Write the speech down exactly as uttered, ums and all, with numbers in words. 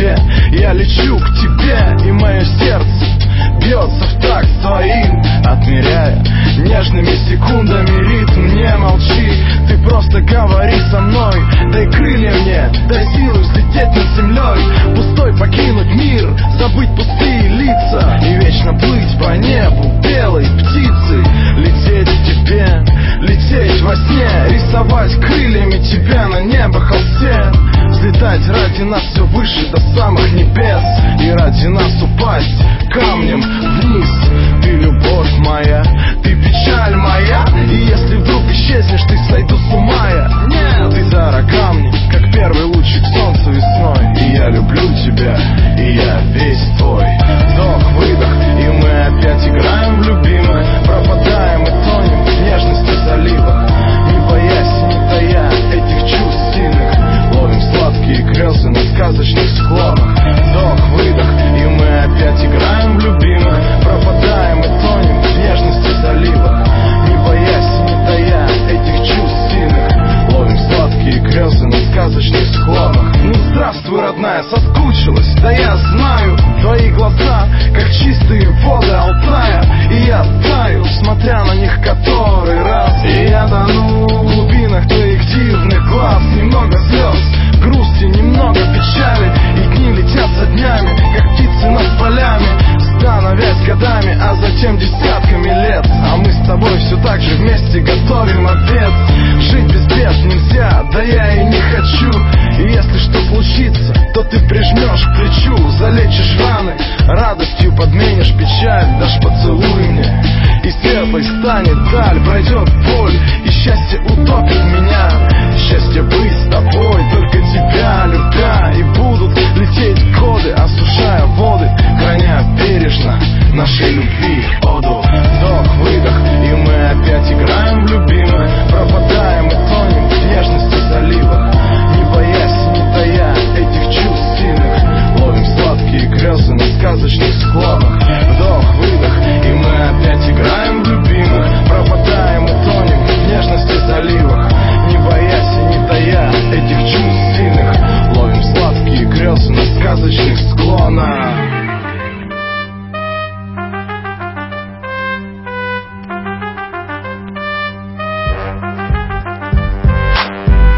тебе, я лечу к тебе, и мое сердце бьется в такт твоим, отмеряя нежными секундами ритм. Не молчи, ты просто говори со мной. Дай крылья мне, дай силу взлететь над землей, пустой покинуть мир, забыть пустые лица и вечно плыть по небу белой птицей. Лететь к тебе, лететь во сне, рисовать крыльями тебя на небо холсте, взлетать ради нас все выше до самых небес, и ради нас упасть камнем вниз. Ты любовь моя, ты печаль моя, и если вдруг исчезнешь, ты сойду с ума я. Нет, ты зара камни, как первый лучик солнца весной. И я люблю тебя, и я весь твой. Вдох-выдох, и мы опять играем в любимых, пропадаем и тонем в нежности заливах, не боясь и не тая этих чувств сильных, ловим сладкие грезы на сказочных склонах. Вдох-выдох, и мы опять играем в любимых, пропадаем и тонем в нежности заливах, не боясь и не тая этих чувств сильных, ловим сладкие грезы на сказочных склонах. Ну здравствуй, родная, соскучилась, да я знаю, твои глаза, как чистые воды Алтая, и я таю, смотря на них который раз, и я тону в глубинах твоих дивных глаз. Немного слез, грусти, немного печали, и дни летят за днями, как птицы над полями, становясь годами, а затем десятками лет. А мы с тобой все так же вместе готовим обед. Жить без бед нельзя, да я и не хочу, и если что случится, то ты прижмешь к плечу, залечишь раны, радостью подменишь печаль. Дашь поцелуй мне, и светлой станет даль, пройдет боль, и счастье утопит меня. Счастье быть с тобой, только тебя любя, и